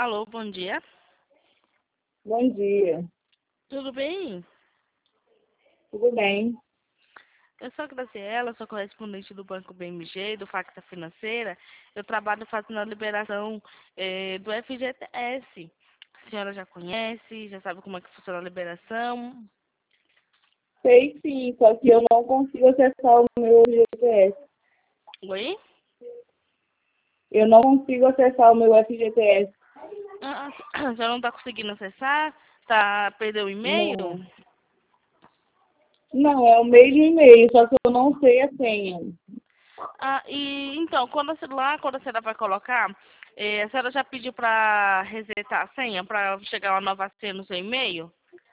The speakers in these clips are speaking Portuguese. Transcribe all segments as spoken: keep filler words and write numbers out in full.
Alô, bom dia. Bom dia. Tudo bem? Tudo bem? Eu sou a Graciela, sou correspondente do Banco B M G, do Facta Financeira. Eu trabalho fazendo a liberação eh, do F G T S. A senhora já conhece, já sabe como é que funciona a liberação? Sei sim, só que eu não consigo acessar o meu G P S. Oi? Eu não consigo acessar o meu F G T S. Ah, a senhora não está conseguindo acessar? Tá, perdeu o e-mail? Não. Não, é o mesmo e-mail, só que eu não sei a senha. Ah, e então, quando você, lá, quando a senhora vai colocar, eh, a senhora já pediu para resetar a senha, para chegar uma nova senha no seu e-mail?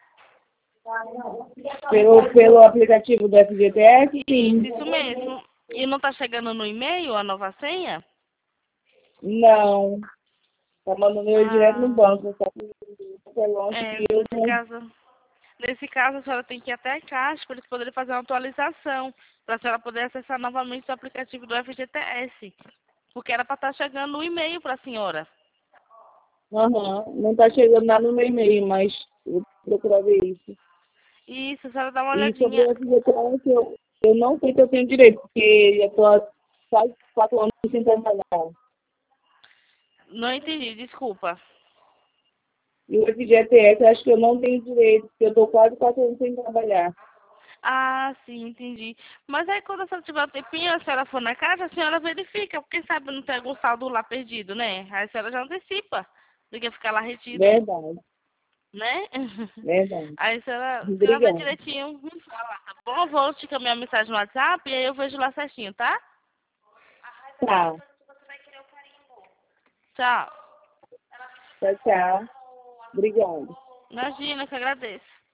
Pelo, pelo aplicativo do F G T S, sim. Isso mesmo. E não está chegando no e-mail a nova senha? Não. Tá mandando eu direto no Ah, banco, só que é longe é, e eu nesse não. caso, nesse caso a senhora tem que ir até a Caixa para eles poderem fazer uma atualização, para a senhora poder acessar novamente o aplicativo do F G T S. Porque era para estar chegando o e-mail para a senhora. Aham, não tá chegando nada no meu e-mail, mas eu vou procurar ver isso. Isso, a senhora dá uma E sobre olhadinha. o F G T S, eu, eu não sei se eu tenho direito, porque já estou há quase quatro anos sem trabalhar. Não entendi, desculpa. E o F G T S, eu acho que eu não tenho direito, porque eu estou quase quatro anos sem trabalhar. Ah, sim, entendi. Mas aí quando a senhora tiver um tempinho, a senhora for na casa, a senhora verifica, porque sabe não tem algum saldo lá perdido, né? Aí a senhora já antecipa do que ficar lá retido, Verdade, né? verdade. Aí a senhora, a senhora vê Obrigada. direitinho, me fala, tá bom? Eu vou te caminhar a mensagem no WhatsApp e aí eu vejo lá certinho, tá? Tá, Tchau. tchau, tchau. Obrigada. Imagina, que eu agradeço.